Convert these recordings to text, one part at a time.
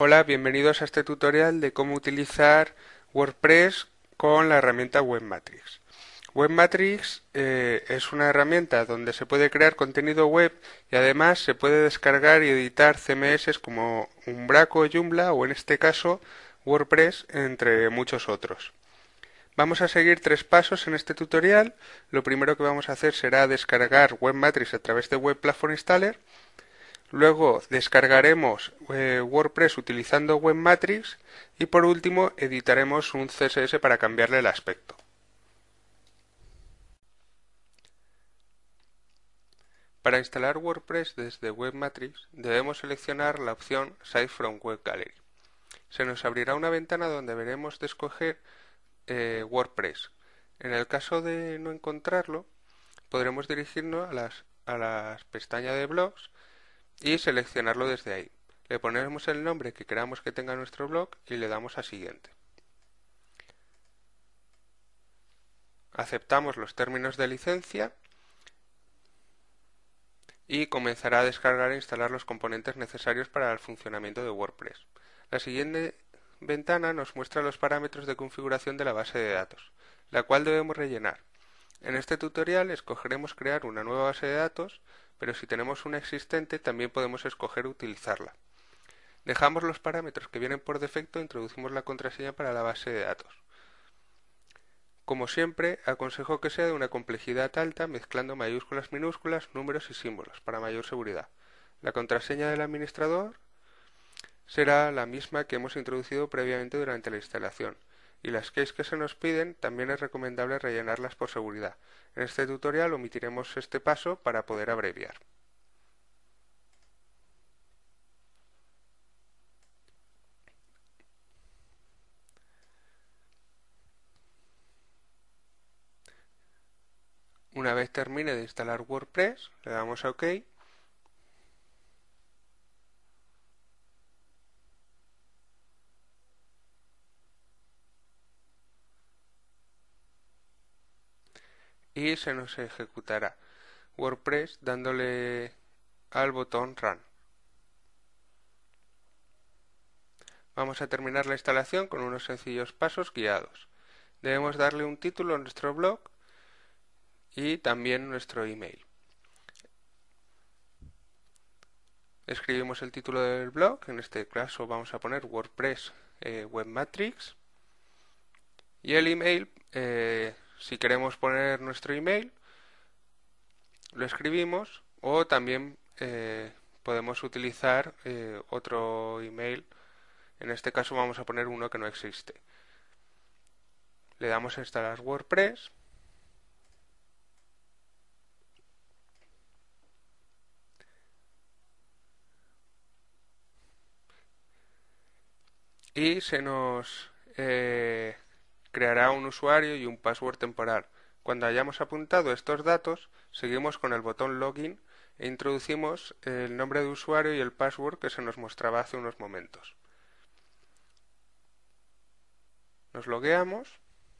Hola, bienvenidos a este tutorial de cómo utilizar WordPress con la herramienta Webmatrix. Webmatrix es una herramienta donde se puede crear contenido web y además se puede descargar y editar CMS como Umbraco o Joomla o en este caso WordPress entre muchos otros. Vamos a seguir tres pasos en este tutorial. Lo primero que vamos a hacer será descargar Webmatrix a través de Web Platform Installer. Luego descargaremos WordPress utilizando Webmatrix y por último editaremos un CSS para cambiarle el aspecto. Para instalar WordPress desde Webmatrix debemos seleccionar la opción Site from Web Gallery. Se nos abrirá una ventana donde veremos de escoger WordPress. En el caso de no encontrarlo, podremos dirigirnos a las pestañas de blogs y seleccionarlo desde ahí. Le ponemos el nombre que queramos que tenga nuestro blog y le damos a siguiente. Aceptamos los términos de licencia y comenzará a descargar e instalar los componentes necesarios para el funcionamiento de WordPress. La siguiente ventana nos muestra los parámetros de configuración de la base de datos, la cual debemos rellenar. En este tutorial escogeremos crear una nueva base de datos, pero si tenemos una existente también podemos escoger utilizarla. Dejamos los parámetros que vienen por defecto e introducimos la contraseña para la base de datos. Como siempre, aconsejo que sea de una complejidad alta mezclando mayúsculas, minúsculas, números y símbolos para mayor seguridad. La contraseña del administrador será la misma que hemos introducido previamente durante la instalación y las keys que se nos piden también es recomendable rellenarlas por seguridad. En este tutorial omitiremos este paso para poder abreviar. Una vez termine de instalar WordPress, le damos a OK y se nos ejecutará WordPress dándole al botón Run. Vamos a terminar la instalación con unos sencillos pasos guiados. Debemos darle un título a nuestro blog y también nuestro email. Escribimos el título del blog, en este caso vamos a poner WordPress Webmatrix y el email, si queremos poner nuestro email, lo escribimos o también podemos utilizar otro email. En este caso vamos a poner uno que no existe. Le damos a instalar WordPress y se nos creará un usuario y un password temporal. Cuando hayamos apuntado estos datos, seguimos con el botón Login e introducimos el nombre de usuario y el password que se nos mostraba hace unos momentos. Nos logueamos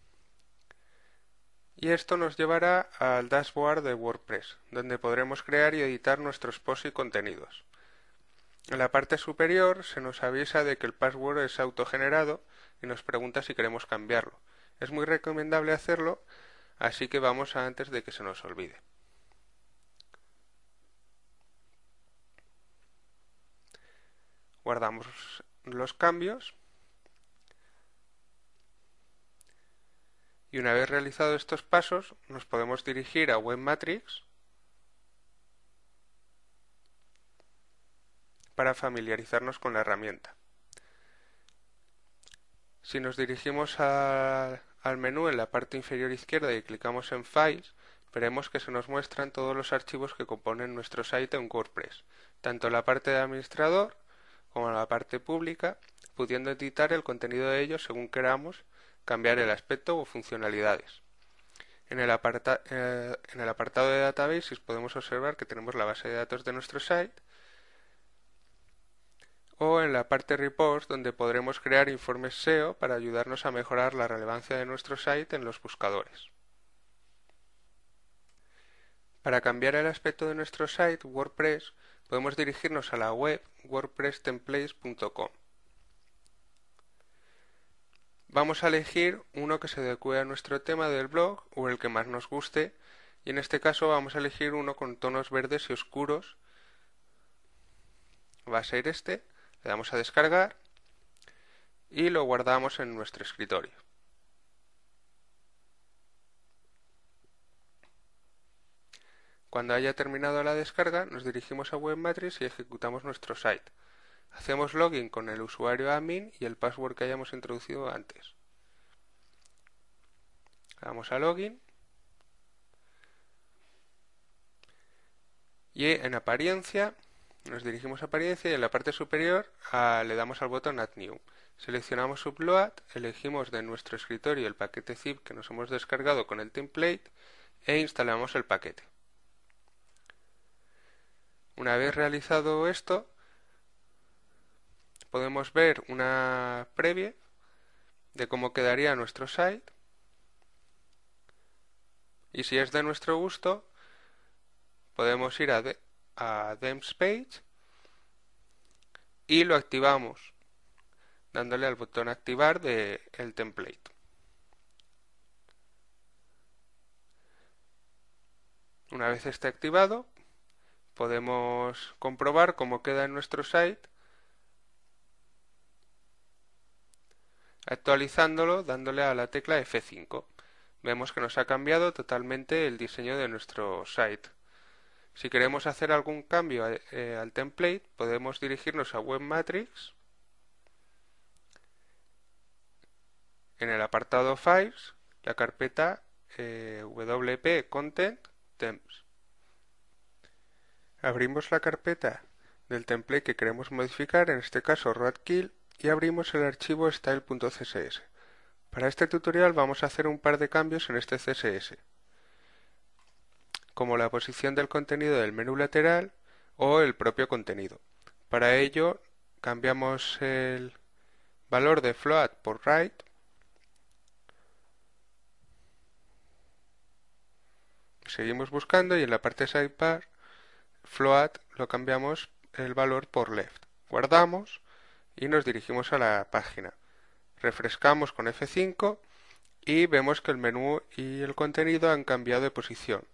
y esto nos llevará al dashboard de WordPress, donde podremos crear y editar nuestros posts y contenidos. En la parte superior se nos avisa de que el password es autogenerado y nos pregunta si queremos cambiarlo. Es muy recomendable hacerlo, así que vamos a antes de que se nos olvide. Guardamos los cambios y una vez realizados estos pasos nos podemos dirigir a Webmatrix para familiarizarnos con la herramienta. Si nos dirigimos al menú en la parte inferior izquierda y clicamos en Files, veremos que se nos muestran todos los archivos que componen nuestro site en WordPress, tanto la parte de administrador como la parte pública, pudiendo editar el contenido de ellos según queramos, cambiar el aspecto o funcionalidades. En el apartado de Databases podemos observar que tenemos la base de datos de nuestro site, o en la parte Reports, donde podremos crear informes SEO para ayudarnos a mejorar la relevancia de nuestro site en los buscadores. Para cambiar el aspecto de nuestro site WordPress, podemos dirigirnos a la web wordpresstemplates.com. vamos a elegir uno que se adecue a nuestro tema del blog o el que más nos guste, y en este caso vamos a elegir uno con tonos verdes y oscuros. Va a ser este, le damos a descargar y lo guardamos en nuestro escritorio. Cuando haya terminado la descarga, nos dirigimos a Webmatrix y ejecutamos nuestro site. Hacemos login con el usuario admin y el password que hayamos introducido antes. Vamos a login y en apariencia nos dirigimos a apariencia y en la parte superior le damos al botón Add New. Seleccionamos Upload, elegimos de nuestro escritorio el paquete zip que nos hemos descargado con el template e instalamos el paquete. Una vez realizado esto, podemos ver una previa de cómo quedaría nuestro site, y si es de nuestro gusto podemos ir a Themes Page y lo activamos dándole al botón activar del template. Una vez esté activado, podemos comprobar cómo queda en nuestro site actualizándolo dándole a la tecla F5. Vemos que nos ha cambiado totalmente el diseño de nuestro site. Si queremos hacer algún cambio al template, podemos dirigirnos a Webmatrix. En el apartado Files, la carpeta WP Content Themes. Abrimos la carpeta del template que queremos modificar, en este caso Roadkill, y abrimos el archivo style.css. Para este tutorial vamos a hacer un par de cambios en este CSS, como la posición del contenido del menú lateral o el propio contenido. Para ello cambiamos el valor de float por right seguimos buscando y en la parte sidebar float lo cambiamos el valor por left. Guardamos y nos dirigimos a la página. Refrescamos con F5 y vemos que el menú y el contenido han cambiado de posición.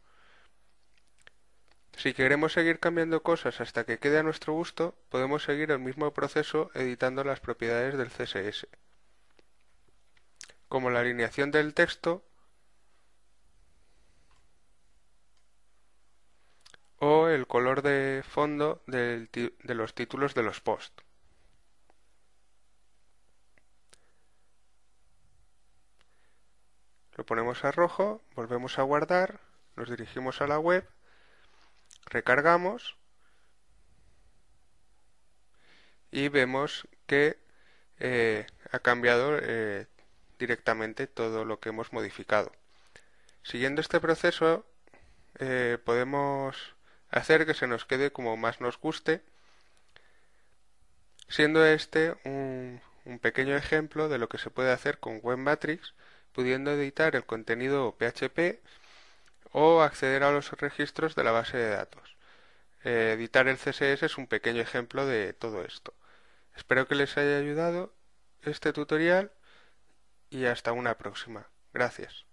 Si queremos seguir cambiando cosas hasta que quede a nuestro gusto, podemos seguir el mismo proceso editando las propiedades del CSS, como la alineación del texto o el color de fondo de los títulos de los posts. Lo ponemos a rojo, volvemos a guardar, nos dirigimos a la web, recargamos y vemos que ha cambiado directamente todo lo que hemos modificado. Siguiendo este proceso podemos hacer que se nos quede como más nos guste, siendo este un pequeño ejemplo de lo que se puede hacer con Webmatrix, pudiendo editar el contenido PHP o acceder a los registros de la base de datos. Editar el CSS es un pequeño ejemplo de todo esto. Espero que les haya ayudado este tutorial y hasta una próxima. Gracias.